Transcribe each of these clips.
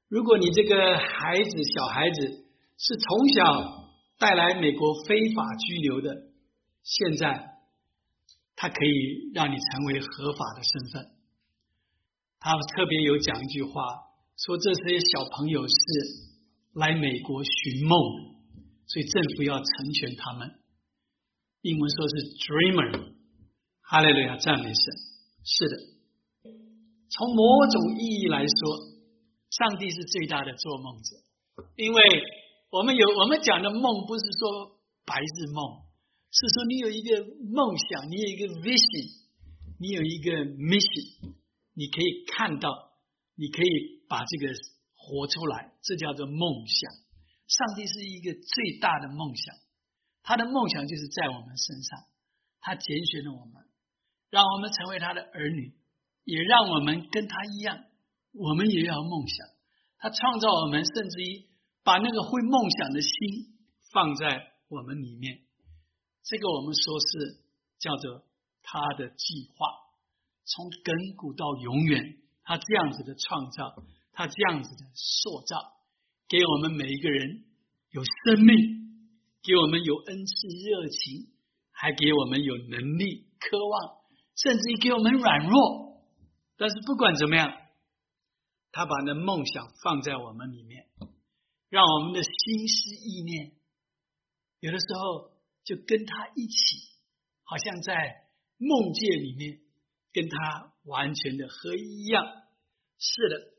如果你这个小孩子是从小带来美国非法居留的，现在他可以让你成为合法的身份。他特别有讲一句话，说这些小朋友是来美国寻梦的，所以政府要成全他们。英文说是 dreamer， 哈利路亚，赞美神。是的，从某种意义来说，上帝是最大的做梦者，因为我们讲的梦不是说白日梦，是说你有一个梦想，你有一个 vision， 你有一个 mission， 你可以看到，你可以把这个活出来，这叫做梦想。上帝是一个最大的梦想，他的梦想就是在我们身上，他拣选了我们，让我们成为他的儿女，也让我们跟他一样，我们也要梦想。他创造我们，甚至于把那个会梦想的心放在我们里面，这个我们说是叫做他的计划，从亘古到永远，他这样子的创造，他这样子的塑造，给我们每一个人有生命，给我们有恩赐热情，还给我们有能力渴望，甚至于给我们软弱。但是不管怎么样，他把那梦想放在我们里面，让我们的心思意念有的时候就跟他一起，好像在梦界里面跟他完全的合一一样。是的，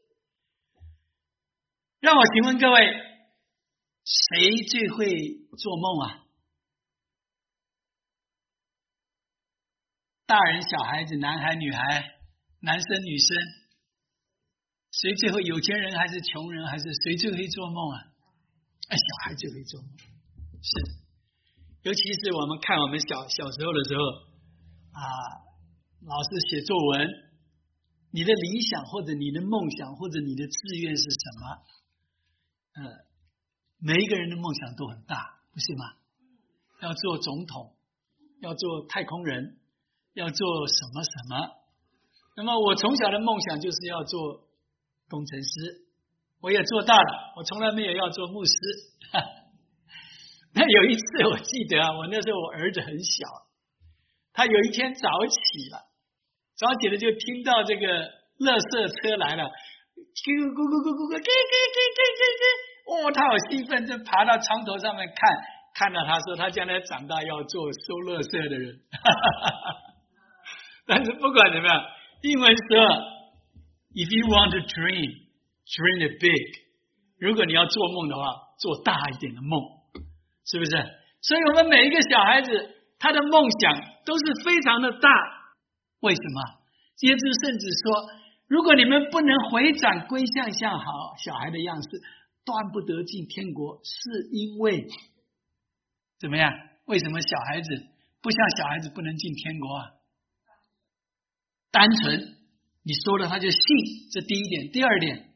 让我请问各位，谁最会做梦啊？大人小孩子，男孩女孩，男生女生，谁最会？有钱人还是穷人，还是谁最会做梦啊？小孩最会做梦。是的，尤其是我们看我们小时候的时候老师写作文，你的理想或者你的梦想或者你的志愿是什么？每一个人的梦想都很大，不是吗？要做总统，要做太空人，要做什么什么。那么我从小的梦想就是要做工程师，我也做到了，我从来没有要做牧师。那有一次我记得我那时候我儿子很小，他有一天早起了，早起了就听到这个垃圾车来了，咕咕咕咕咕咕，他好兴奋，就爬到床头上面看到他说他将来长大要做收垃圾的人。但是不管怎么样，英文说 if you want to dream it big， 如果你要做梦的话，做大一点的梦，是不是？所以我们每一个小孩子他的梦想都是非常的大。为什么？耶稣甚至说，如果你们不能回转归向好小孩的样式，断不得进天国，是因为怎么样？为什么小孩子不像小孩子不能进天国啊？单纯，你说了他就信，这第一点。第二点，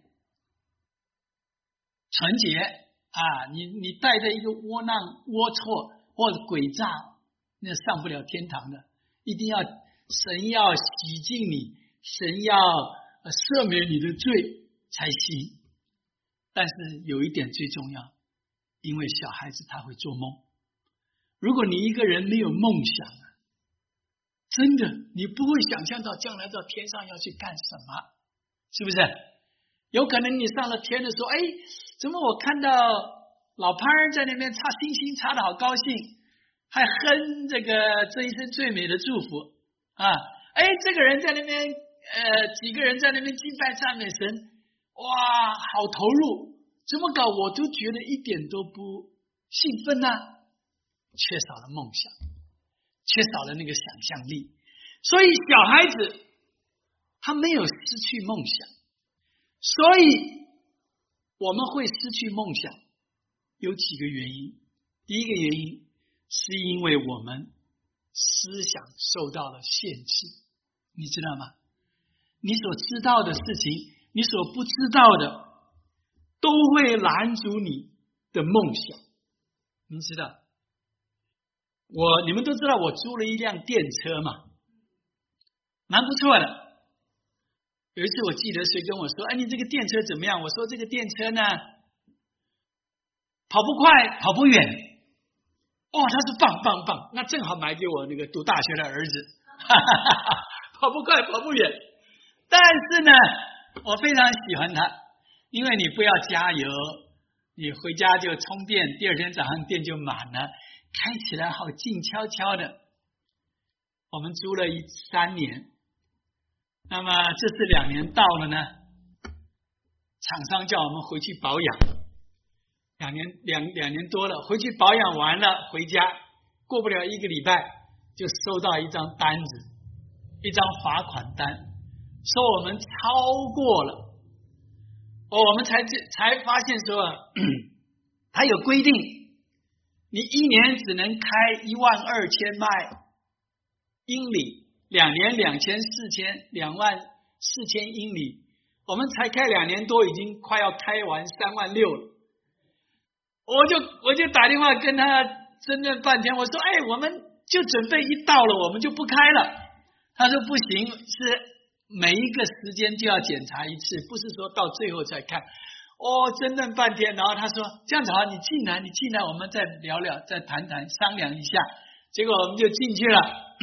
纯洁你带着一个窝囊龌龊或者诡诈，那上不了天堂的。一定要神要洗净你，神要赦免你的罪才行。但是有一点最重要，因为小孩子他会做梦。如果你一个人没有梦想，真的你不会想象到将来到天上要去干什么，是不是？有可能你上了天的时候，怎么我看到老潘在那边擦星星擦得好高兴，还哼这一生最美的祝福这个人在那边几个人在那边敬拜赞美神，哇，好投入，怎么搞我都觉得一点都不兴奋缺少了梦想，缺少了那个想象力。所以小孩子他没有失去梦想，所以我们会失去梦想有几个原因。第一个原因是因为我们思想受到了限制，你知道吗？你所知道的事情，你所不知道的都会拦阻你的梦想。你知道你们都知道我租了一辆电车嘛，蛮不错的。 有一次我记得谁跟我说：“哎，你这个电车怎么样？”我说：“这个电车呢，跑不快，跑不远。”哦，他是棒，那正好买给我那个读大学的儿子，跑不快，跑不远。但是呢，我非常喜欢它，因为你不要加油，你回家就充电，第二天早上电就满了，开起来好静悄悄的。我们租了3年，那么这次2年到了呢，厂商叫我们回去保养，2年多了，回去保养完了回家，过不了1个礼拜就收到一张单子，一张罚款单，说我们超过了。我们才发现说，它有规定，你1年只能开12000迈英里，2年2000、4000、24000英里，我们才开2年多，已经快要开完36000了。我就打电话跟他争论半天，我说：“哎，我们就准备一到了，我们就不开了。”他说：“不行，是每一个时间就要检查一次，不是说到最后才看。”争论半天，然后他说：“这样子好，你进来，我们再聊聊，再谈谈，商量一下。”结果我们就进去了。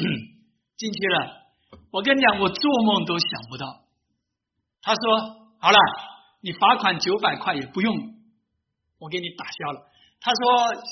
我跟你讲，我做梦都想不到。他说：“好了，你罚款900块也不用，我给你打消了。”他说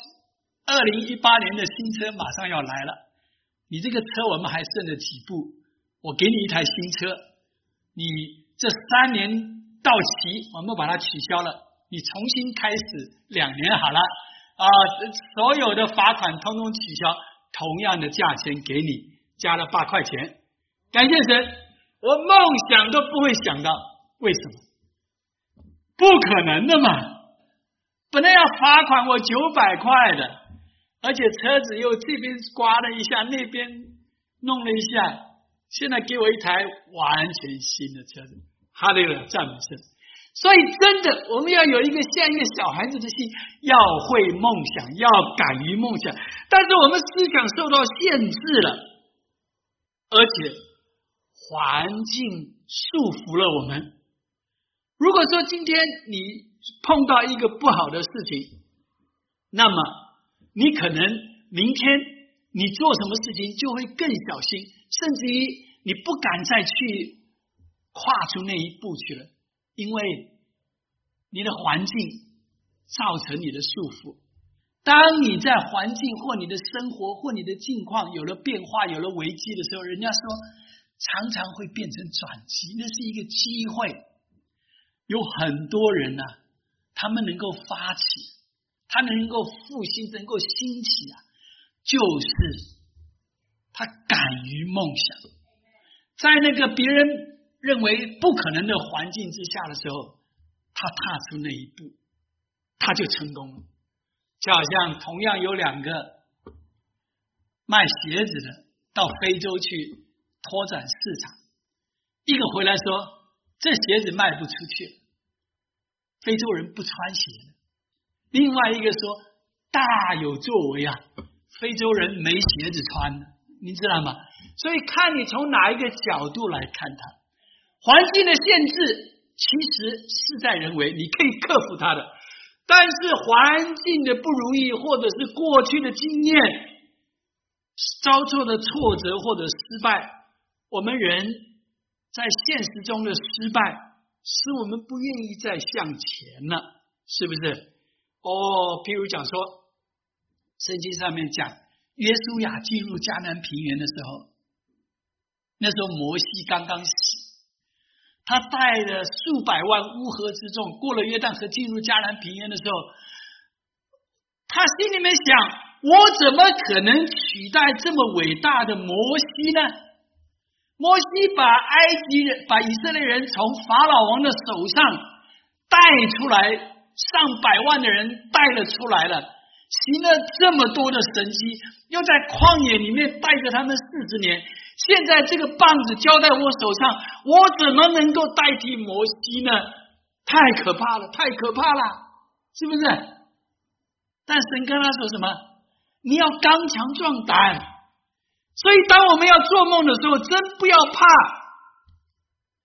：“2018年的新车马上要来了，你这个车我们还剩了几步，我给你一台新车，你这3年到期，我们把它取消了，你重新开始2年好了所有的罚款通通取消，同样的价钱给你，加了8块钱。”感谢神，我梦想都不会想到，为什么？不可能的嘛！本来要罚款我900块的，而且车子又这边刮了一下，那边弄了一下，现在给我一台完全新的车子，哈利路亚，赞美神！所以真的，我们要有一个像一个小孩子的心，要会梦想，要敢于梦想。但是我们思想受到限制了，而且环境束缚了我们。如果说今天你碰到一个不好的事情，那么你可能明天你做什么事情就会更小心，甚至于你不敢再去跨出那一步去了，因为你的环境造成你的束缚。当你在环境或你的生活或你的境况有了变化，有了危机的时候，人家说常常会变成转机，那是一个机会。有很多人他们能够发起，他们能够复兴，能够兴起就是他敢于梦想，在那个别人认为不可能的环境之下的时候，他踏出那一步，他就成功了。就好像同样有2个卖鞋子的到非洲去拓展市场，一个回来说这鞋子卖不出去了，非洲人不穿鞋的；另外一个说大有作为非洲人没鞋子穿的，你知道吗？所以看你从哪一个角度来看它，环境的限制其实事在人为，你可以克服它的。但是环境的不如意，或者是过去的经验遭受的挫折或者失败，我们人在现实中的失败使我们不愿意再向前了，是不是？譬如讲说圣经上面讲约书亚进入迦南平原的时候，那时候摩西刚刚死，他带了数百万乌合之众过了约旦河进入迦南平原的时候，他心里面想，我怎么可能取代这么伟大的摩西呢？摩西把以色列人从法老王的手上带出来，上百万的人带了出来了，行了这么多的神迹，又在旷野里面带着他们40年，现在这个棒子交在我手上，我怎么能够代替摩西呢？太可怕了，太可怕了，是不是？但神跟他说什么？你要刚强壮胆。所以当我们要做梦的时候，真不要怕。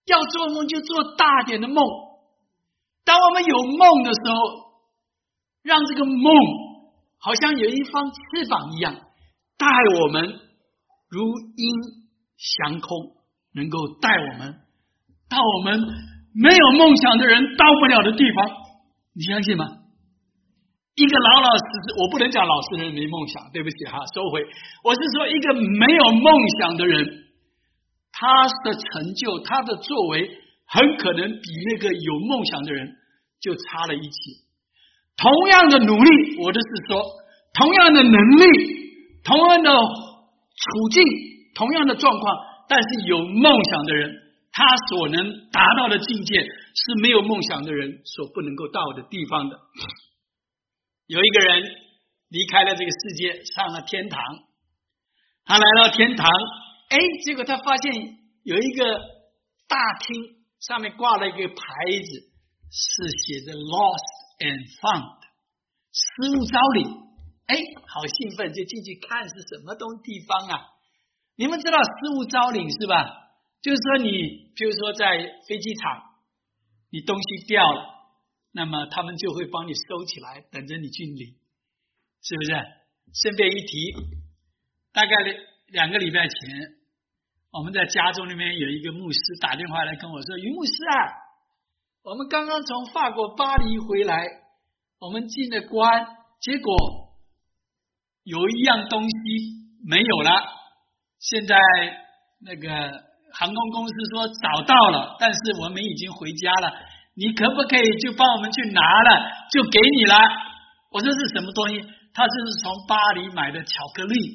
要做梦就做大点的梦。当我们有梦的时候，让这个梦好像有一方翅膀一样，带我们如鹰翔空，能够带我们到我们没有梦想的人到不了的地方。你相信吗？一个老老实实，我不能讲老实人没梦想，对不起哈，收回。我是说一个没有梦想的人，他的成就，他的作为很可能比那个有梦想的人就差了一截。同样的努力，我的是说同样的能力，同样的处境，同样的状况，但是有梦想的人，他所能达到的境界是没有梦想的人所不能够到的地方的。有一个人离开了这个世界，上了天堂，他来到天堂，结果他发现有一个大厅，上面挂了一个牌子，是写着 Lost and Found， 失物招领。好兴奋，就进去看是什么地方啊。你们知道失物招领是吧？就是说你比如说在飞机场，你东西掉了，那么他们就会帮你收起来，等着你去领，是不是？顺便一提，大概2个礼拜前，我们在加州那边有一个牧师打电话来跟我说，于牧师啊，我们刚刚从法国巴黎回来，我们进了关，结果有一样东西没有了，现在那个航空公司说找到了，但是我们已经回家了，你可不可以就帮我们去拿了，就给你了。我说是什么东西？他这是从巴黎买的巧克力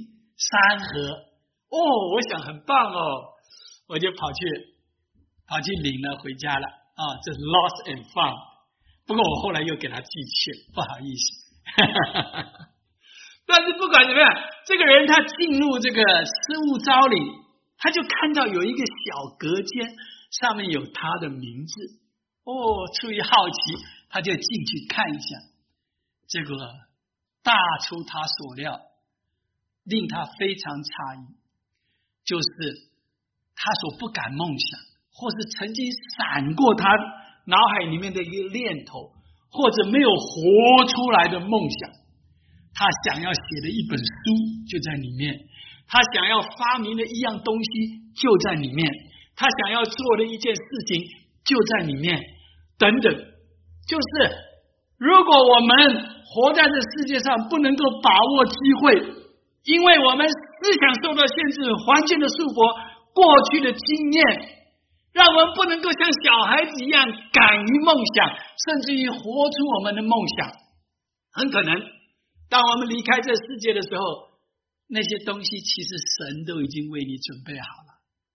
3盒。我想很棒我就跑去领了，回家了这是 lost and found。 不过我后来又给他寄去，不好意思但是不管怎么样，这个人他进入这个失物招领，他就看到有一个小隔间，上面有他的名字。出于好奇，他就进去看一下，这个大出他所料，令他非常诧异，就是他所不敢梦想，或是曾经闪过他脑海里面的一个念头，或者没有活出来的梦想。他想要写的一本书就在里面，他想要发明的一样东西就在里面，他想要做的一件事情就在里面，等等。就是如果我们活在这世界上，不能够把握机会，因为我们思想受到限制，环境的束缚，过去的经验，让我们不能够像小孩子一样敢于梦想，甚至于活出我们的梦想。很可能当我们离开这世界的时候，那些东西其实神都已经为你准备好了。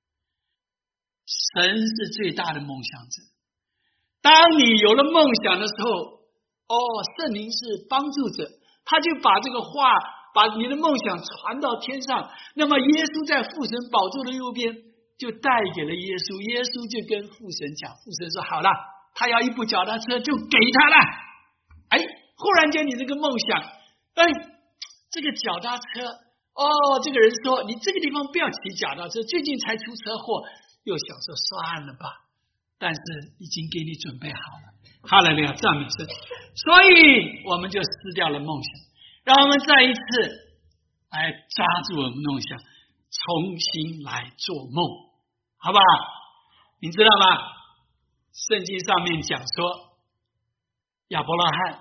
神是最大的梦想者。当你有了梦想的时候，圣灵是帮助者，他就把这个话，把你的梦想传到天上。那么耶稣在父神宝座的右边，就带给了耶稣，耶稣就跟父神讲，父神说好了，他要一部脚踏车，就给他了。忽然间你这个梦想，这个脚踏车，这个人说你这个地方不要骑脚踏车，最近才出车祸，又想说算了吧，但是已经给你准备好了。哈利路亚，赞美神。所以我们就失掉了梦想，让我们再一次来抓住我们梦想，重新来做梦，好不好？你知道吗？圣经上面讲说，亚伯拉罕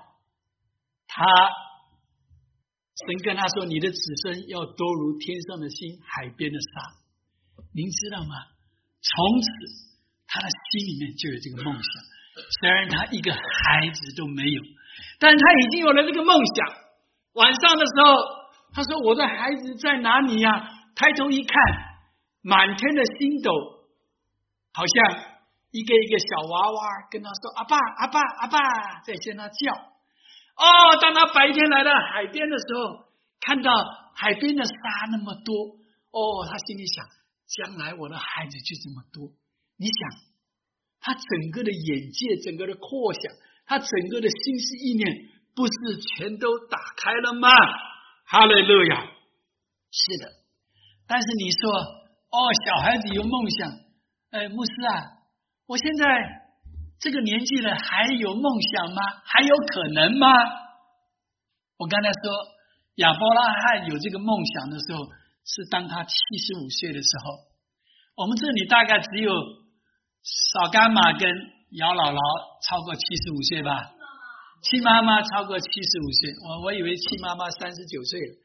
神跟他说，你的子孙要多如天上的星，海边的沙。您知道吗？从此他的心里面就有这个梦想，虽然他一个孩子都没有，但他已经有了这个梦想。晚上的时候，他说我的孩子在哪里呀？抬头一看，满天的星斗，好像一个一个小娃娃跟他说阿爸阿爸阿爸，在跟他叫。当他白天来到海边的时候，看到海边的沙那么多，他心里想，将来我的孩子就这么多。你想，他整个的眼界，整个的扩想，他整个的心思意念，不是全都打开了吗？哈利路亚！是的。但是你说，小孩子有梦想，牧师啊， 我现在这个年纪了，还有梦想吗？还有可能吗？我刚才说亚伯拉罕有这个梦想的时候，是当他75岁的时候。我们这里大概只有少干妈跟姚姥姥超过75岁吧，戚妈妈超过75岁，我以为戚妈妈39岁了，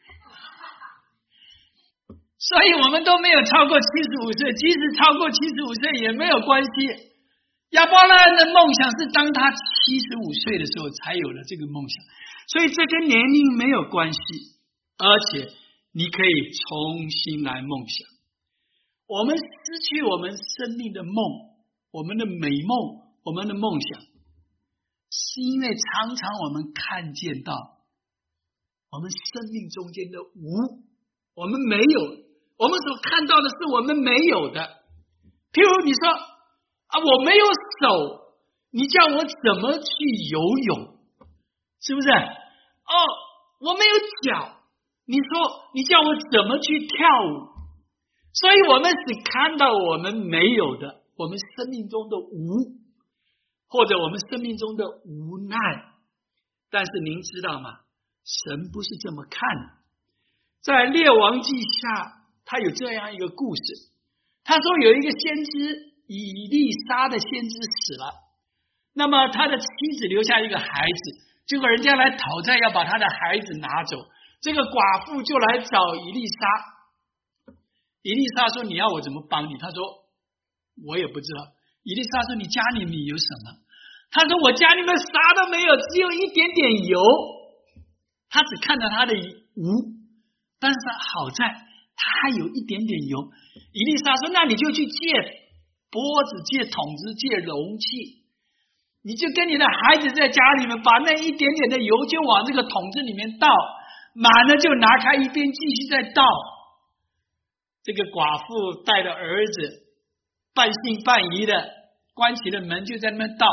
所以我们都没有超过75岁，即使超过75岁也没有关系。亚伯拉罕的梦想是当他75岁的时候才有了这个梦想，所以这跟年龄没有关系，而且你可以重新来梦想。我们失去我们生命的梦，我们的美梦，我们的梦想，是因为常常我们看见到我们生命中间的无，我们没有，我们所看到的是我们没有的。譬如你说我没有手，你叫我怎么去游泳，是不是？我没有脚，你说你叫我怎么去跳舞？所以我们只看到我们没有的，我们生命中的无，或者我们生命中的无奈。但是您知道吗？神不是这么看的。在列王记下，他有这样一个故事，他说有一个先知以利沙的先知死了，那么他的妻子留下一个孩子，结果人家来讨债要把他的孩子拿走，这个寡妇就来找以利沙。以利沙说你要我怎么帮你？他说我也不知道。以利沙说你家里面有什么？他说我家里面啥都没有，只有一点点油。他只看到他的无，但是好在他还有一点点油。以利沙说那你就去借钵子，借桶子，借容器，你就跟你的孩子在家里面把那一点点的油就往这个桶子里面倒，满了就拿开一边继续再倒。这个寡妇带着儿子半信半疑的关起了门，就在那边倒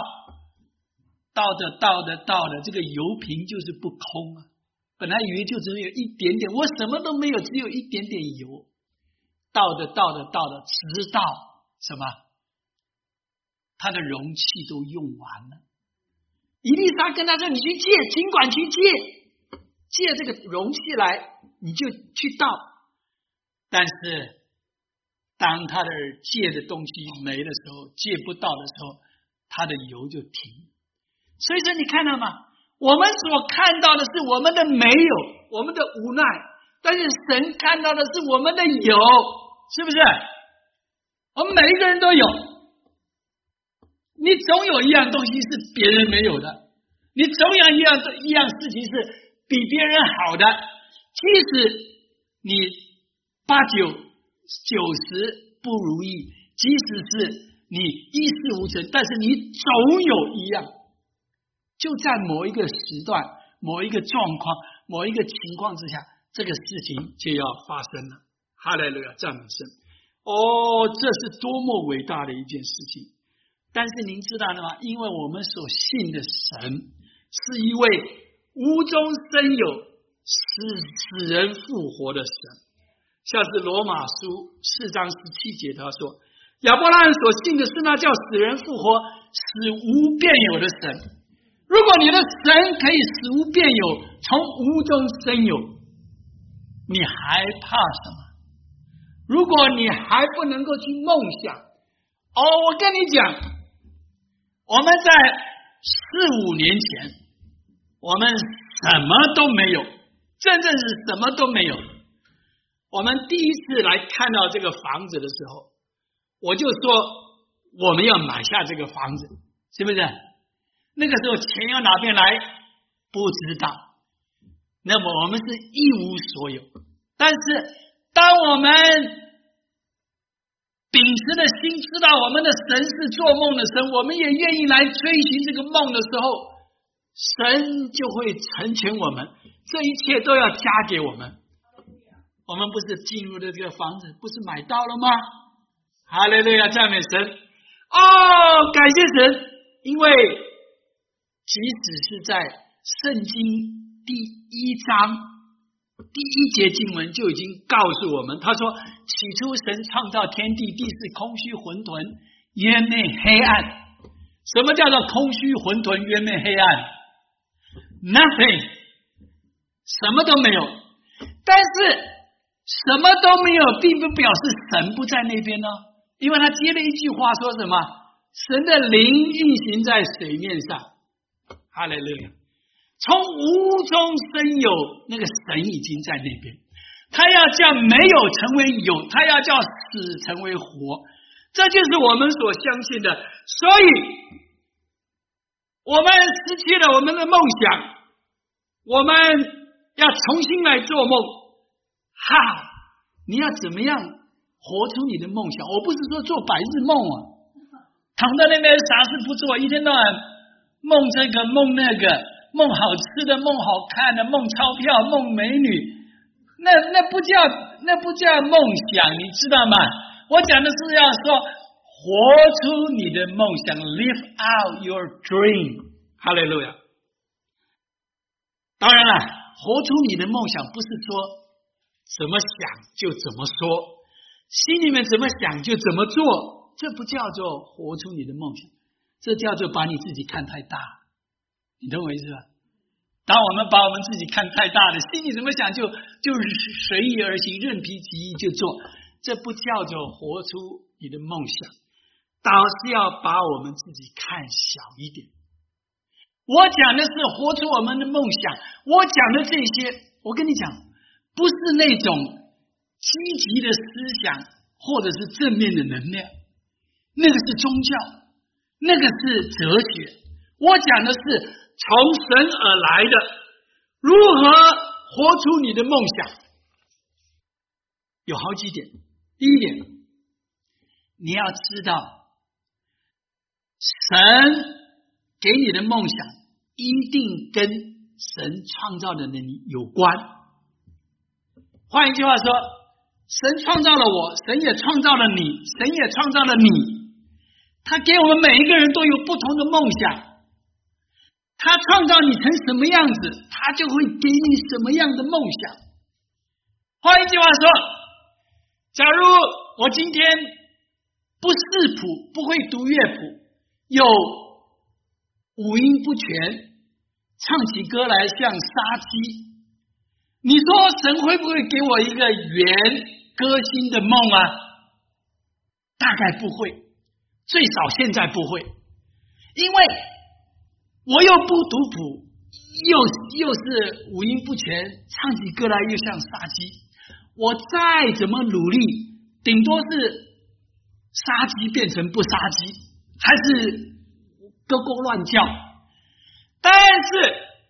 着，这个油瓶就是不空啊！本来以为就只有一点点，我什么都没有，只有一点点油。倒着，直到什么？他的容器都用完了。以利沙跟他说：“你去借，尽管去借这个容器来，你就去倒。”但是当他的借的东西没的时候，借不到的时候，他的油就停。所以说你看到吗？我们所看到的是我们的没有，我们的无奈，但是神看到的是我们的有，是不是？我们每一个人都有，你总有一样东西是别人没有的，你总有一样事情是比别人好的，即使你8、9、90不如意，即使是你一事无成，但是你总有一样，就在某一个时段、某一个状况、某一个情况之下，这个事情就要发生了。哈利路亚，赞美神！这是多么伟大的一件事情！但是您知道了吗？因为我们所信的神是一位无中生有、使死人复活的神。像是罗马书4章17节，他说亚伯拉罕所信的是那叫死人复活、使无变有的神。如果你的神可以使无变有，从无中生有，你还怕什么？如果你还不能够去梦想，我跟你讲，我们在4、5年前，我们什么都没有，真正是什么都没有。我们第一次来看到这个房子的时候，我就说我们要买下这个房子，是不是？那个时候钱要哪边来不知道，那么我们是一无所有。但是当我们秉持的心知道我们的神是做梦的神，我们也愿意来追寻这个梦的时候，神就会成全我们，这一切都要加给我们。我们不是进入的这个房子不是买到了吗？哈利路亚，赞美神！感谢神！因为即使是在圣经第1章第1节经文就已经告诉我们，他说起初神创造天地，地是空虚混沌， 渊昧黑暗。什么叫做空虚混沌渊昧黑暗？ Nothing， 什么都没有。但是什么都没有并不表示神不在那边呢，因为他接了一句话说什么？神的灵运行在水面上。哈利路亚！从无中生有，那个神已经在那边。他要叫没有成为有，他要叫死成为活，这就是我们所相信的。所以我们失去了我们的梦想，我们要重新来做梦。你要怎么样活出你的梦想？我不是说做白日梦躺在那边啥事不做，一天到晚梦这个梦那个，梦好吃的，梦好看的，梦钞票，梦美女，那不叫梦想，你知道吗？我讲的是要说活出你的梦想 ，live out your dream。哈利路亚！当然了，活出你的梦想不是说怎么想就怎么说，心里面怎么想就怎么做，这不叫做活出你的梦想，这叫做把你自己看太大。你懂我意思吧？当我们把我们自己看太大了，心里怎么想就随意而行，任凭其意就做，这不叫做活出你的梦想，倒是要把我们自己看小一点。我讲的是活出我们的梦想，我讲的这些，我跟你讲，不是那种积极的思想或者是正面的能量，那个是宗教，那个是哲学。我讲的是从神而来的，如何活出你的梦想？有好几点。第一点，你要知道，神给你的梦想一定跟神创造的你有关。换一句话说，神创造了我，神也创造了你，神也创造了你，他给我们每一个人都有不同的梦想，他创造你成什么样子，他就会给你什么样的梦想。换一句话说，假如我今天不识谱，不会读乐谱，有五音不全，唱起歌来像杀鸡，你说神会不会给我一个原歌星的梦啊？大概不会，最少现在不会，因为我又不读谱，又是五音不全，唱起歌来又像杀鸡，我再怎么努力，顶多是杀鸡变成不杀鸡，还是咯咯乱叫。但是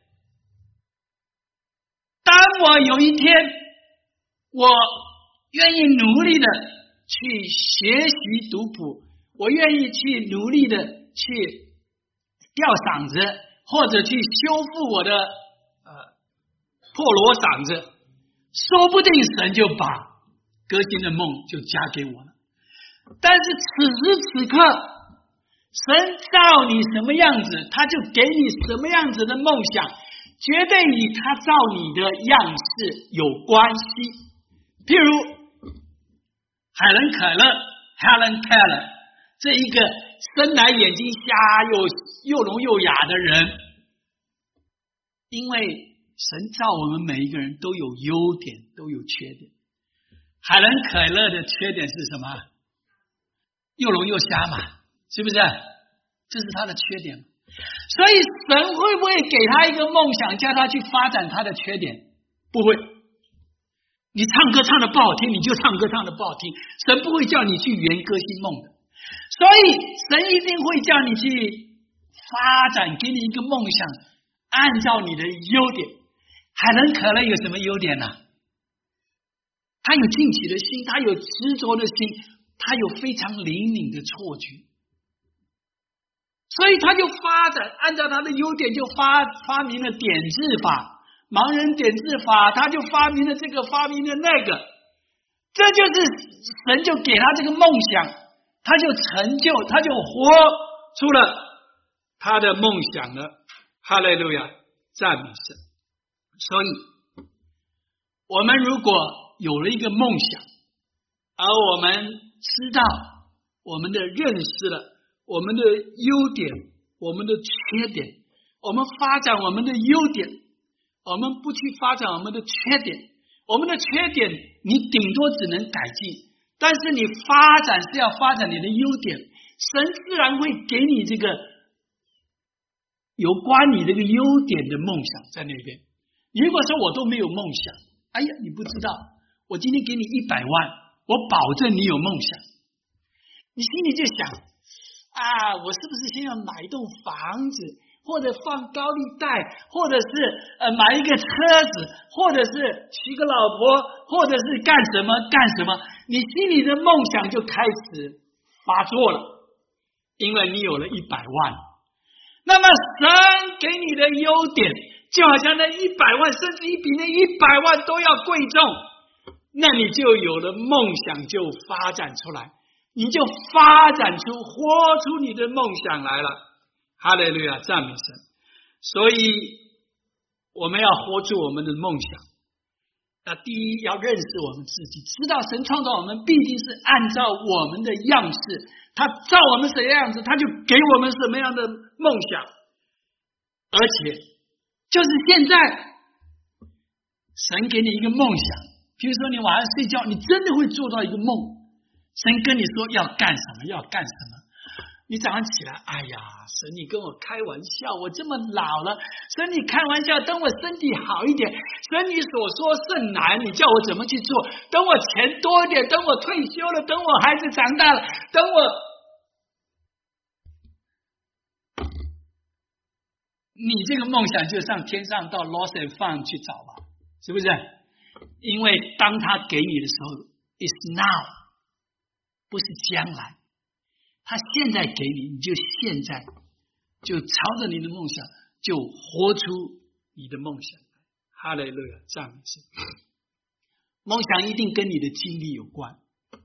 当我有一天我愿意努力的去学习读谱，我愿意去努力的去吊嗓子，或者去修复我的破锣嗓子，说不定神就把歌星的梦就加给我了。但是此时此刻神造你什么样子，他就给你什么样子的梦想，绝对与他造你的样式有关系。譬如海伦凯勒 Helen Keller 这一个生来眼睛瞎又聋又哑的人，因为神造我们每一个人都有优点都有缺点。海伦凯勒的缺点是什么？又聋又瞎嘛，是不是？这是他的缺点。所以神会不会给他一个梦想，叫他去发展他的缺点？不会。你唱歌唱得不好听，你就唱歌唱得不好听，神不会叫你去圆歌星梦的。所以神一定会叫你去发展，给你一个梦想，按照你的优点。海伦凯勒有什么优点呢？他有进取的心，他有执着的心，他有非常灵敏的错觉，所以他就发展，按照他的优点就发明了点字法，盲人点字法，他就发明了这个，发明了那个，这就是神就给他这个梦想，他就成就，他就活出了他的梦想了。哈利路亚，赞美神。所以我们如果有了一个梦想，而我们知道我们的认识了我们的优点，我们的缺点，我们发展我们的优点，我们不去发展我们的缺点。我们的缺点你顶多只能改进，但是你发展是要发展你的优点，神自然会给你这个有关你这个优点的梦想在那边。如果说我都没有梦想，哎呀，你不知道，我今天给你100万，我保证你有梦想。你心里就想啊，我是不是先要买一栋房子，或者放高利贷，或者是买一个车子，或者是娶个老婆，或者是干什么干什么，你心里的梦想就开始发作了，因为你有了100万。那么神给你的优点就好像那100万，甚至于比那100万都要贵重，那你就有了梦想，就发展出来，你就发展出活出你的梦想来了。哈利路亚，赞美神。所以我们要活出我们的梦想。那第一要认识我们自己，知道神创造我们必定是按照我们的样式，他照我们什么样子，他就给我们什么样的梦想。而且就是现在神给你一个梦想，比如说你晚上睡觉，你真的会做到一个梦，神跟你说要干什么要干什么，你早上起来，哎呀，神你跟我开玩笑，我这么老了，神你开玩笑，等我身体好一点，神你所说甚难，你叫我怎么去做，等我钱多一点，等我退休了，等我孩子长大了，等我，你这个梦想就上天上到 Lost and Found 去找吧，是不是？因为当他给你的时候 is now， 不是将来，他现在给你，你就现在就朝着你的梦想就活出你的梦想。哈利路亚，赞美神。梦想一定跟你的经历有关。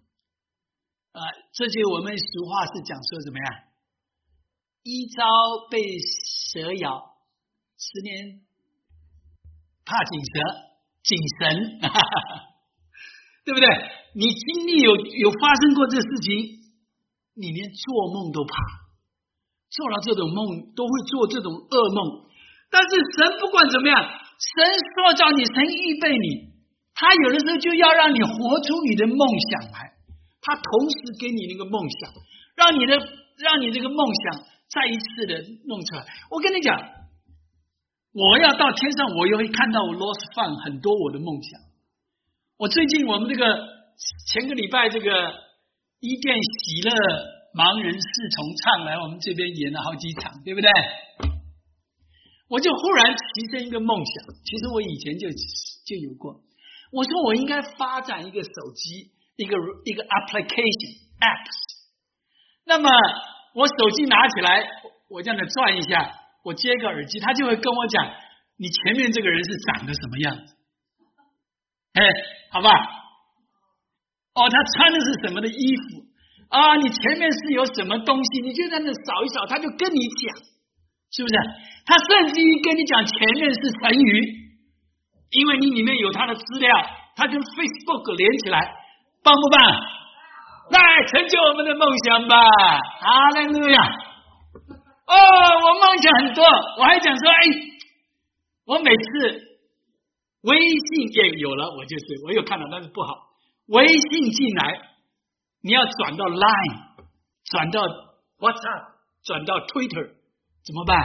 这就我们俗话是讲说怎么样，一朝被蛇咬，10年怕井蛇，井神对不对？你经历有发生过这事情，你连做梦都怕，做了这种梦都会做这种噩梦。但是神不管怎么样，神塑造你，神预备你，他有的时候就要让你活出你的梦想来，他同时给你那个梦想，让你这个梦想再一次的弄出来。我跟你讲，我要到天上，我也会看到我 Lost Fund 很多我的梦想。我最近我们这个前个礼拜这个伊甸喜乐盲人四重唱来我们这边演了好几场，对不对？我就忽然提升一个梦想，其实我以前就有过。我说我应该发展一个手机，一个 application apps。那么我手机拿起来，我这样的转一下，我接个耳机，他就会跟我讲，你前面这个人是长得什么样子？好吧？哦，他穿的是什么的衣服啊？你前面是有什么东西？你就在那扫一扫，他就跟你讲，是不是？他甚至于跟你讲前面是成语，因为你里面有他的资料，他跟 Facebook 连起来，棒不棒？来成就我们的梦想吧！哈利路亚！哦，我梦想很多，我还讲说，我每次微信也有了，我有看到，但是不好。微信进来，你要转到 Line， 转到 WhatsApp， 转到 Twitter， 怎么办？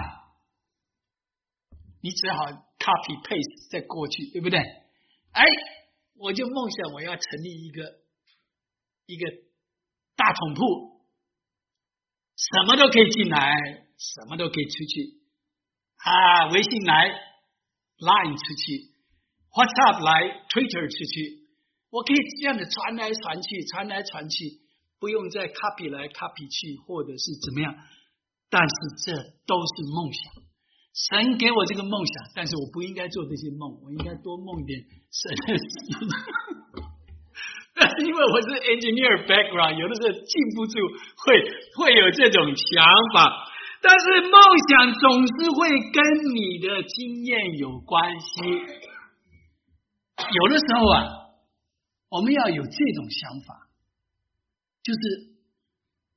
你只好 copy paste 再过去，对不对？我就梦想我要成立一个大桶铺，什么都可以进来，什么都可以出去。微信来 ，Line 出去 ，WhatsApp 来 ，Twitter 出去。我可以这样的传来传去，不用再 copy 来 copy 去，或者是怎么样。但是这都是梦想。神给我这个梦想，但是我不应该做这些梦，我应该多梦一点神的事情。但是因为我是 engineer background， 有的时候禁不住会有这种想法。但是梦想总是会跟你的经验有关系。有的时候我们要有这种想法，就是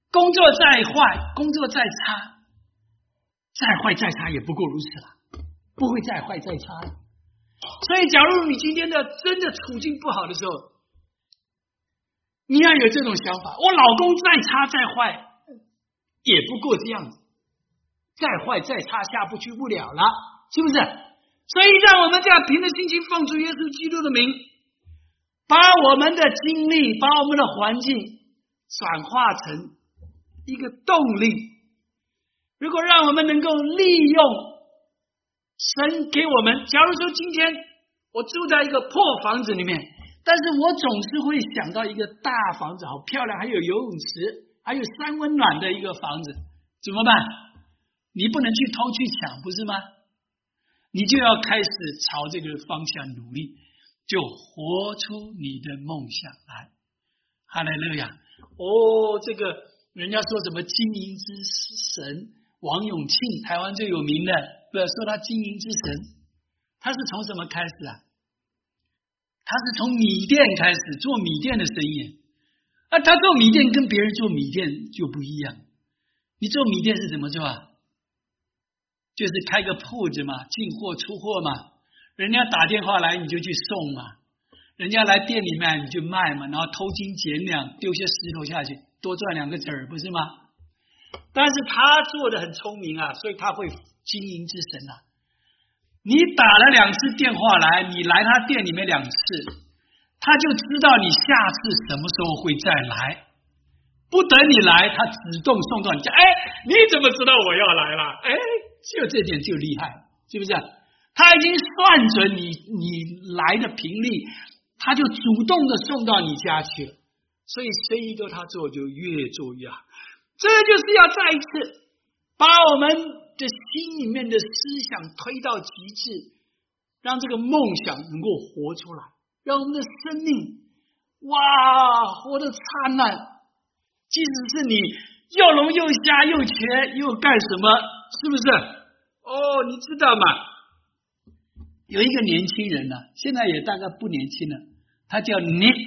工作再坏，工作再差，再坏再差也不过如此了，不会再坏再差了。所以假如你今天的真的处境不好的时候，你要有这种想法，我老公再差再坏也不过这样子，再坏再差下不去不了了，是不是？所以让我们这样凭着信心奉主耶稣基督的名，把我们的经历，把我们的环境转化成一个动力。如果让我们能够利用神给我们，假如说今天我住在一个破房子里面，但是我总是会想到一个大房子，好漂亮，还有游泳池，还有三温暖的一个房子，怎么办？你不能去偷去抢，不是吗？你就要开始朝这个方向努力，就活出你的梦想来。哈利路亚！这个人家说什么经营之神王永庆，台湾最有名的，不要说他经营之神，他是从什么开始啊？他是从米店开始做米店的生意。他做米店跟别人做米店就不一样。你做米店是怎么做啊？就是开个铺子嘛，进货出货嘛，人家打电话来你就去送嘛，人家来店里面你就卖嘛，然后偷斤减两，丢些石头下去，多赚2个子儿，不是吗？但是他做的很聪明啊，所以他会经营之神啊。你打了2次电话来，你来他店里面2次，他就知道你下次什么时候会再来，不等你来，他自动送到你家。你怎么知道我要来了？就这点就厉害，是不是？他已经算准你来的频率，他就主动的送到你家去了。所以生意都他做，就越做越好。这就是要再一次把我们的心里面的思想推到极致，让这个梦想能够活出来，让我们的生命活得灿烂。即使是你又聋又瞎又瘸又干什么，是不是？你知道吗？有一个年轻人呢，现在也大概不年轻了，他叫 Nick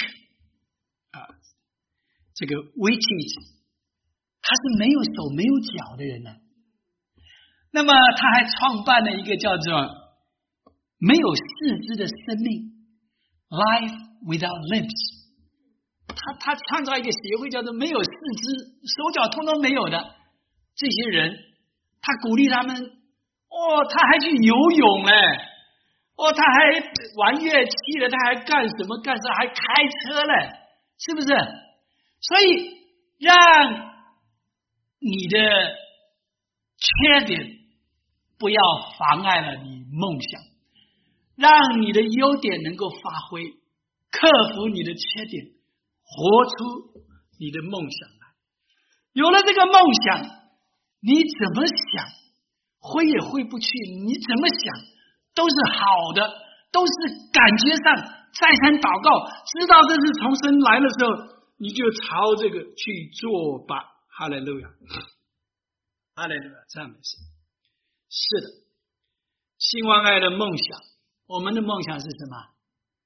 这个 Vujicic， 他是没有手没有脚的人呢。那么他还创办了一个叫做没有四肢的生命 Life Without Limbs， 他创造一个协会叫做没有四肢，手脚通通没有的这些人，他鼓励他们，他还去游泳嘞，他还玩乐器了，他还干什么，还开车嘞，是不是？所以让你的缺点不要妨碍了你梦想，让你的优点能够发挥，克服你的缺点，活出你的梦想来。有了这个梦想，你怎么想挥也挥不去，你怎么想都是好的，都是感觉上再三祷告，知道这是从神来的时候，你就朝这个去做吧。哈利路亚，哈利路亚，赞美神。是的，兴旺爱的梦想，我们的梦想是什么？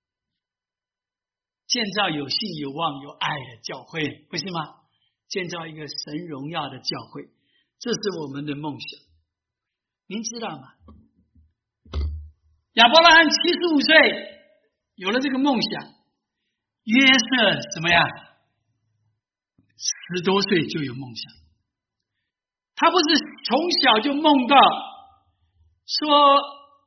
建造有信有望有爱的教会，不是吗？建造一个神荣耀的教会，这是我们的梦想。您知道吗？亚伯拉罕75岁有了这个梦想，约瑟怎么样？10多岁就有梦想。他不是从小就梦到说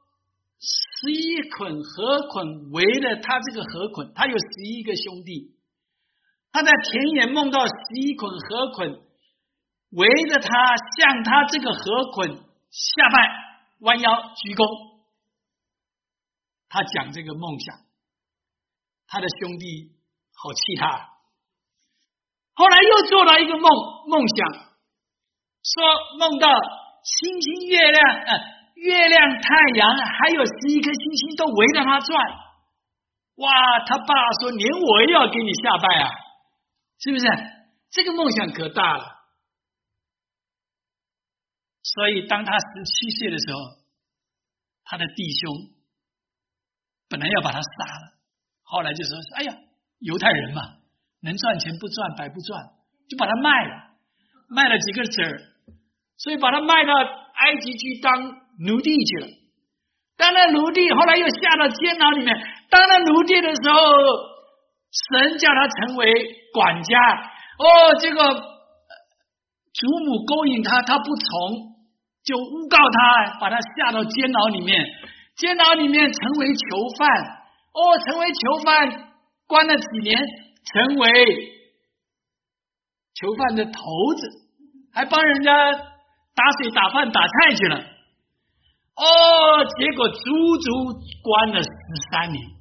11捆河捆围了他这个河捆，他有11个兄弟，他在田野梦到11捆河捆围着他，向他这个河捆下拜弯腰鞠躬。他讲这个梦想，他的兄弟好气他。后来又做了一个梦想，说梦到星星月亮太阳还有11颗星星都围着他转。他爸说连我也要给你下拜啊，是不是？这个梦想可大了。所以当他17岁的时候，他的弟兄本来要把他杀了，后来就说犹太人嘛，能赚钱不赚白不赚，就把他卖了。 卖了几个子儿，所以把他卖到埃及去当奴隶去了。当了奴隶，后来又下到监牢里面。当了奴隶的时候，神叫他成为管家。这个祖母勾引他，他不从，就诬告他，把他下到监牢里面。监牢里面成为囚犯。成为囚犯，关了几年，成为囚犯的头子，还帮人家打水打饭打菜去了。结果足足关了13年。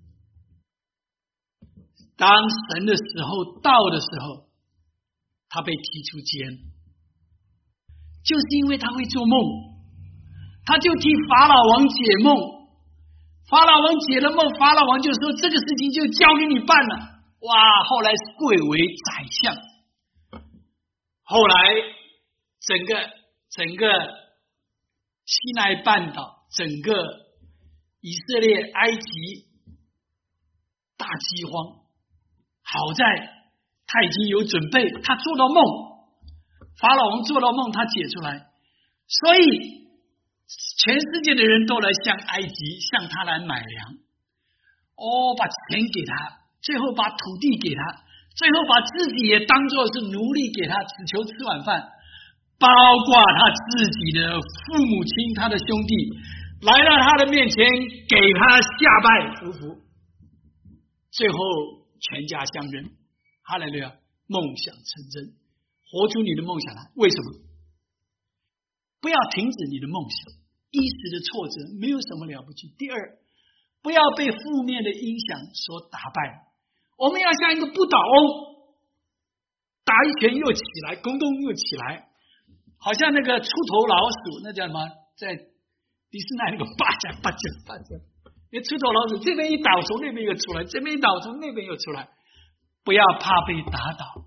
当神的时候到的时候，他被踢出监，就是因为他会做梦，他就替法老王解梦。法老王解了梦，法老王就说这个事情就交给你办了。哇！后来贵为宰相。后来整个西奈半岛，整个以色列、埃及大饥荒。好在他已经有准备，他做到梦，法老王做到梦，他解出来，所以全世界的人都来向埃及，向他来买粮。把钱给他，最后把土地给他，最后把自己也当作是奴隶给他，只求吃晚饭。包括他自己的父母亲，他的兄弟来到他的面前，给他下拜匍匐，最后全家相认。哈利路亚！梦想成真，活出你的梦想来。为什么？不要停止你的梦想。一时的挫折没有什么了不起。第二，不要被负面的影响所打败。我们要像一个不倒翁，打一拳又起来，咚咚又起来，好像那个出头老鼠，那叫什么？在迪士尼那个巴掌，因为出头老鼠这边一倒，从那边又出来，这边一倒，从那边又出来。不要怕被打倒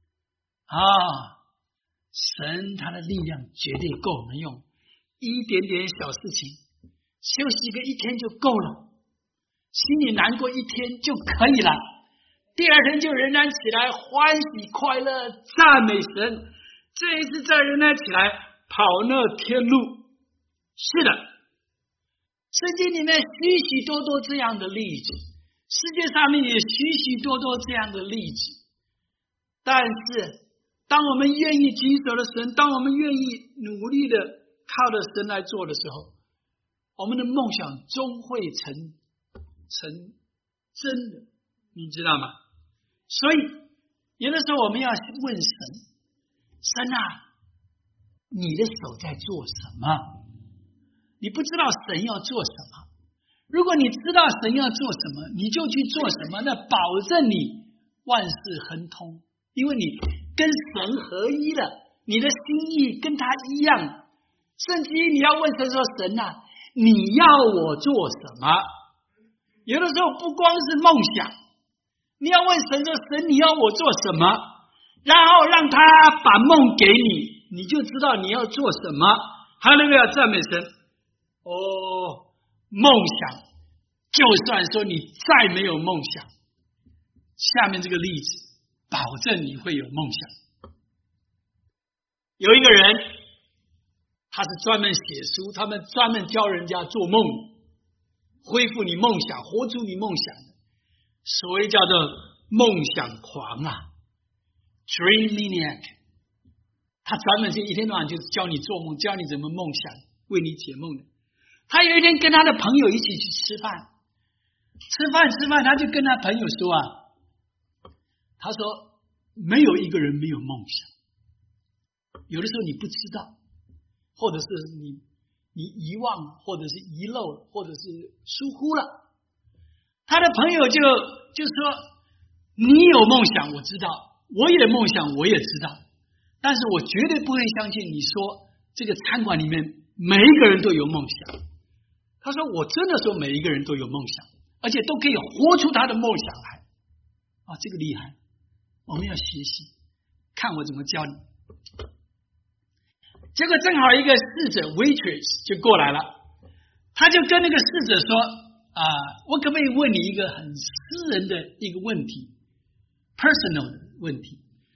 神他的力量绝对够我们用，一点点小事情休息个一天就够了，心里难过一天就可以了，第二天就仍然起来欢喜快乐赞美神。这一次再仍然起来跑那天路。是的，圣经里面许许多多这样的例子，世界上面也许许多多这样的例子。但是当我们愿意谨守的神，当我们愿意努力的靠着神来做的时候，我们的梦想终会成真的，你知道吗？所以有的时候我们要问神，神啊，你的手在做什么？你不知道神要做什么，如果你知道神要做什么，你就去做什么，那保证你万事亨通，因为你跟神合一了，你的心意跟他一样。甚至于你要问神说，神啊，你要我做什么？有的时候不光是梦想，你要问神说，神你要我做什么？然后让他把梦给你，你就知道你要做什么。哈利路亚，赞美神。梦想，就算说你再没有梦想，下面这个例子保证你会有梦想。有一个人，他是专门写书，他们专门教人家做梦，恢复你梦想，活出你梦想的，所谓叫做梦想狂Dream Maniac。 他专门是一天到晚就是教你做梦，教你怎么梦想，为你解梦的。他有一天跟他的朋友一起去吃饭，他就跟他朋友说他说没有一个人没有梦想，有的时候你不知道，或者是你遗忘了，或者是遗漏了，或者是疏忽了。他的朋友就说，你有梦想我知道，我有梦想我也知道，但是我绝对不会相信你说这个餐馆里面每一个人都有梦想。他说我真的说每一个人都有梦想，而且都可以活出他的梦想来这个厉害，我们要学习，看我怎么教你。结果正好一个侍者 waitress 就过来了，他就跟那个侍者说我可不可以问你一个很私人的一个问题， personal 的问题。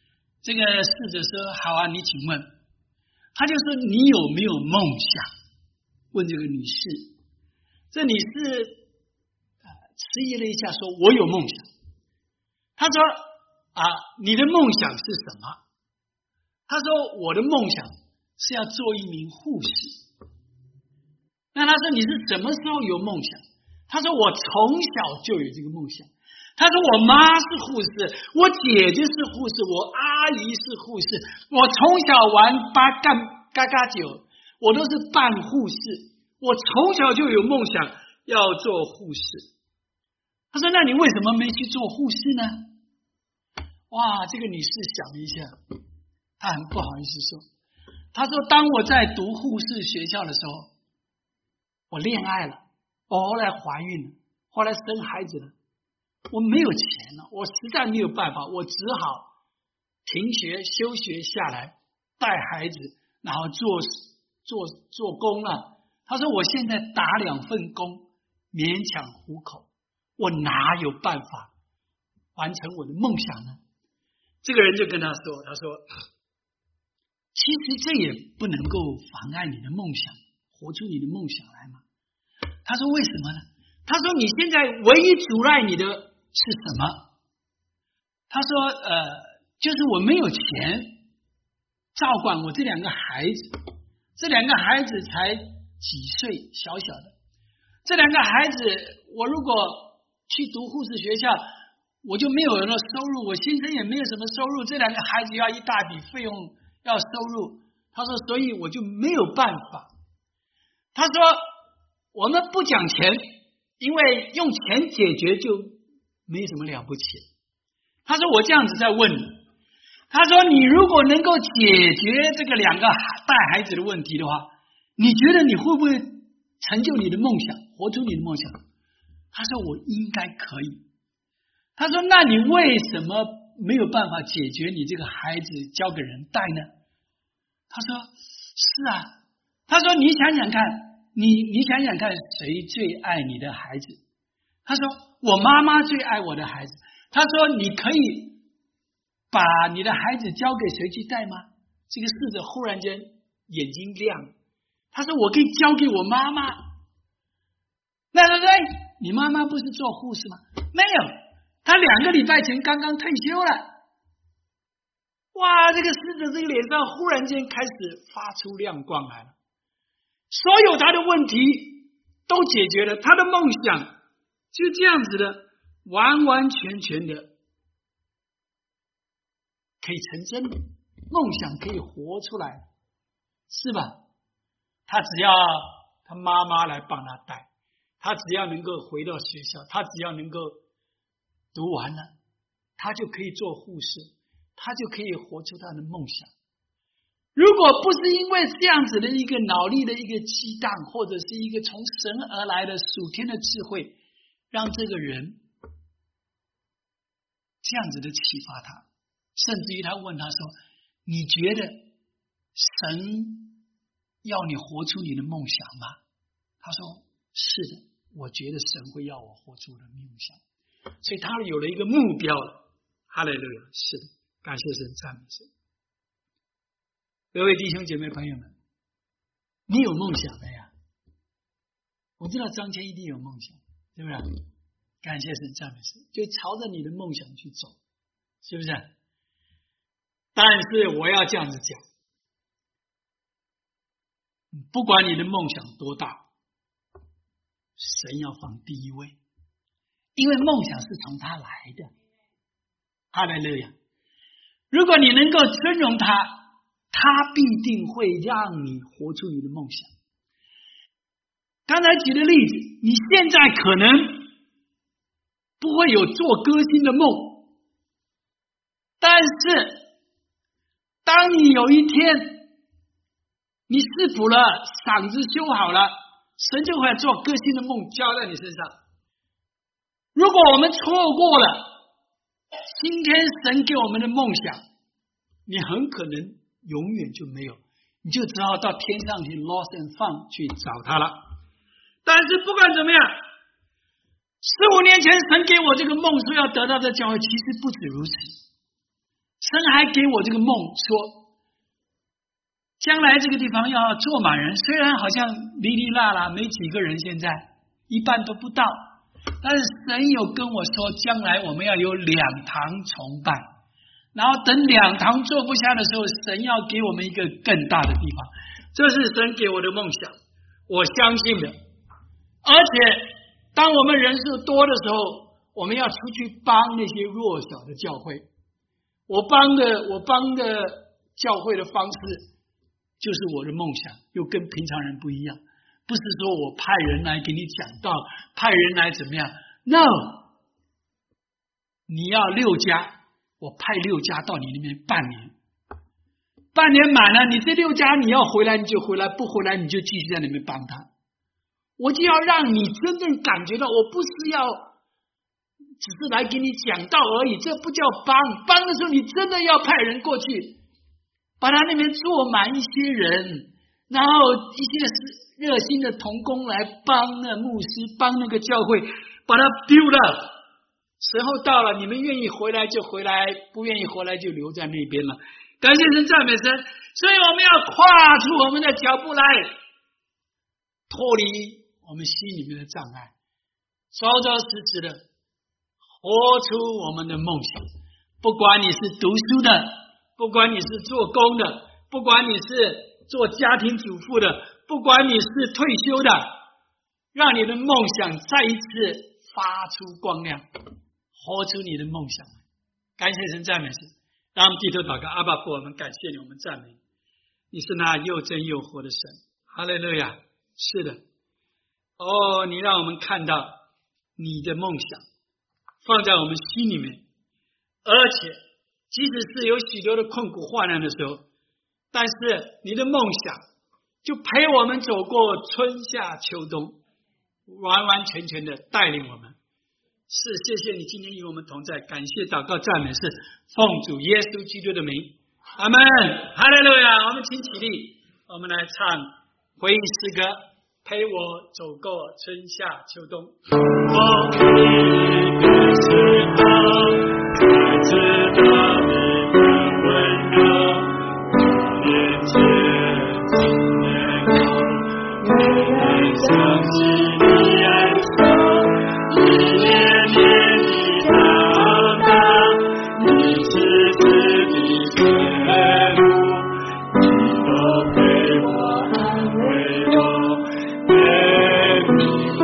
这个侍者说：“好啊，你请问。”他就说：“你有没有梦想？”问这个女士，这女士迟疑了一下，说：“我有梦想。”他说：“你的梦想是什么？”他说：“我的梦想是要做一名护士。”那他说：“你是什么时候有梦想？”他说：“我从小就有这个梦想。”他说：“我妈是护士，我姐姐是护士，我阿姨是护士，我从小玩嘎嘎酒，我都是扮护士，我从小就有梦想要做护士。”他说：“那你为什么没去做护士呢？”哇，这个女士想了一下，她很不好意思说：“她说当我在读护士学校的时候，我恋爱了，我后来怀孕了，后来生孩子了。我没有钱了，我实在没有办法，我只好停学休学下来带孩子，然后做工了。”他说：“我现在打2份工，勉强糊口，我哪有办法完成我的梦想呢？”这个人就跟他说：“他说，其实这也不能够妨碍你的梦想，活出你的梦想来嘛。”他说：“为什么呢？”他说：“你现在唯一阻碍你的是什么？”他说：“就是我没有钱照管我这2个孩子，这2个孩子才几岁，小小的。这2个孩子，我如果去读护士学校，我就没有了收入，我先生也没有什么收入，这2个孩子要一大笔费用要收入。”他说：“所以我就没有办法。”他说：“我们不讲钱，因为用钱解决就没什么了不起。”他说：“我这样子在问你，他说你如果能够解决这个2个带孩子的问题的话，你觉得你会不会成就你的梦想，活出你的梦想？”他说：“我应该可以。”他说：“那你为什么没有办法解决你这个孩子交给人带呢？”他说：“是啊。”他说：“你想想看，你想想看，谁最爱你的孩子？”他说：“我妈妈最爱我的孩子。”他说：“你可以把你的孩子交给谁去带吗？”这个侍者忽然间眼睛亮了，他说：“我可以交给我妈妈。”对，你妈妈不是做护士吗？没有，她2个礼拜前刚刚退休了。哇，这个侍者这个脸上忽然间开始发出亮光来了，所有他的问题都解决了，他的梦想就这样子的完完全全的可以成真，梦想可以活出来，是吧？他只要他妈妈来帮他带，他只要能够回到学校，他只要能够读完了，他就可以做护士，他就可以活出他的梦想。如果不是因为这样子的一个脑力的一个激荡，或者是一个从神而来的属天的智慧，让这个人这样子的启发他，甚至于他问他说：“你觉得神要你活出你的梦想吗？”他说：“是的，我觉得神会要我活出我的梦想。”所以他有了一个目标了。哈利路亚！是的，感谢神，赞美神。各位弟兄姐妹朋友们，你有梦想的呀！我知道张谦一定有梦想，对不对？感谢神，赞美神，就朝着你的梦想去走，是不是？但是我要这样子讲，不管你的梦想多大，神要放第一位，因为梦想是从他来的。哈利路亚！如果你能够尊荣他，他必定会让你活出你的梦想。刚才举的例子，你现在可能不会有做歌星的梦，但是当你有一天你视谱了，嗓子修好了，神就会做歌星的梦交在你身上。如果我们错过了今天神给我们的梦想，你很可能永远就没有，你就只好到天上去 lost and found 去找他了。但是不管怎么样，15年前神给我这个梦说要得到的教会，其实不止如此。 神还给我这个梦说，将来这个地方要坐满人，虽然好像哩哩啦啦没几个人，现在一半都不到，但是神有跟我说，将来我们要有2堂崇拜，然后等2堂坐不下的时候，神要给我们一个更大的地方。这是神给我的梦想，我相信的。而且当我们人数多的时候，我们要出去帮那些弱小的教会。我帮的教会的方式就是我的梦想，又跟平常人不一样，不是说我派人来给你讲道，派人来怎么样 ，no， 你要6家，我派6家到你那边半年，半年满了，你这6家你要回来你就回来，不回来你就继续在那边帮他。我就要让你真正感觉到，我不是要只是来给你讲道而已，这不叫帮。帮的时候你真的要派人过去，把他那边坐满一些人，然后一些热心的同工来帮那牧师，帮那个教会，把他 build up。时候到了，你们愿意回来就回来，不愿意回来就留在那边了。感谢神，赞美神。所以我们要跨出我们的脚步来，脱离我们心里面的障碍，扎扎实实的活出我们的梦想。不管你是读书的，不管你是做工的，不管你是做家庭主妇的，不管你是退休的，让你的梦想再一次发出光亮，活出你的梦想。感谢神，赞美神。让我们低头祷告。阿爸父，我们感谢你，我们赞美你，你是那又真又活的神。哈利路亚。是的，你让我们看到你的梦想放在我们心里面，而且即使是有许多的困苦患难的时候，但是你的梦想就陪我们走过春夏秋冬，完完全全的带领我们。是，谢谢你今天与我们同在，感谢祷告赞美是奉主耶稣基督的名，阿们。哈利路亚。我们请起立，我们来唱回应诗歌，陪我走过春夏秋冬。我一个时候才知道你的温柔，年前今年后，没人想起你爱手，一年年你长大，你是自己的路，你都陪我安慰我，陪你我，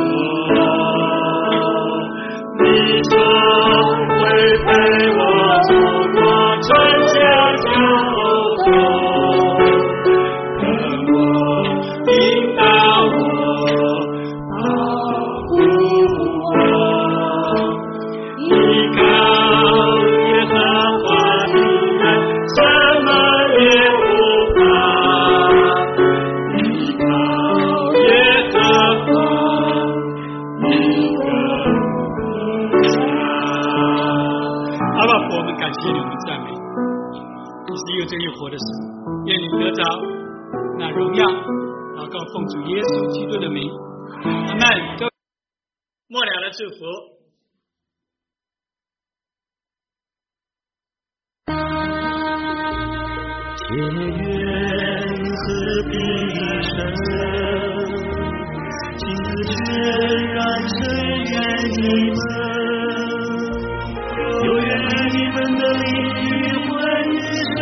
你说会陪我走过春夏秋冬，跟我引导我，保护我，依靠耶和华的爱，什么也不怕，依靠耶和华一个家。阿爸父，我们感谢你，我们赞美你，是又真又活的神，愿你得着那荣耀。祷告奉主耶稣基督的名，阿们。各位末了的祝福。 且愿慈悲神，亲自全然深愿你们，又愿你们的灵与魂与神，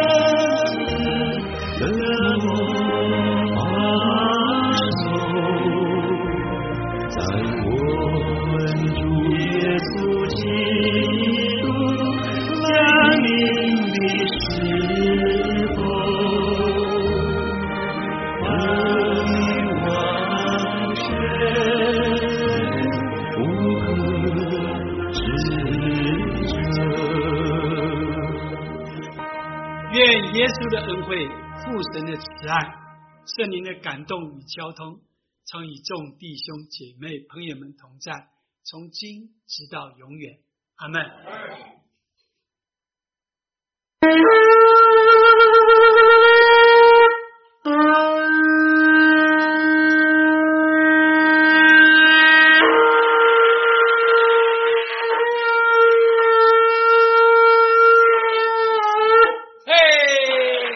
能我保守，在我们主耶稣基督来临的时候，恩完全无可指责。 愿耶稣的恩惠、父神的慈爱、圣灵的感动与交通，常与众弟兄姐妹朋友们同在，从今直到永远。阿们。